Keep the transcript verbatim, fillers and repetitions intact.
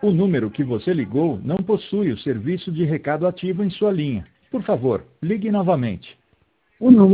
O número que você ligou não possui o serviço de recado ativo em sua linha. Por favor, ligue novamente. O número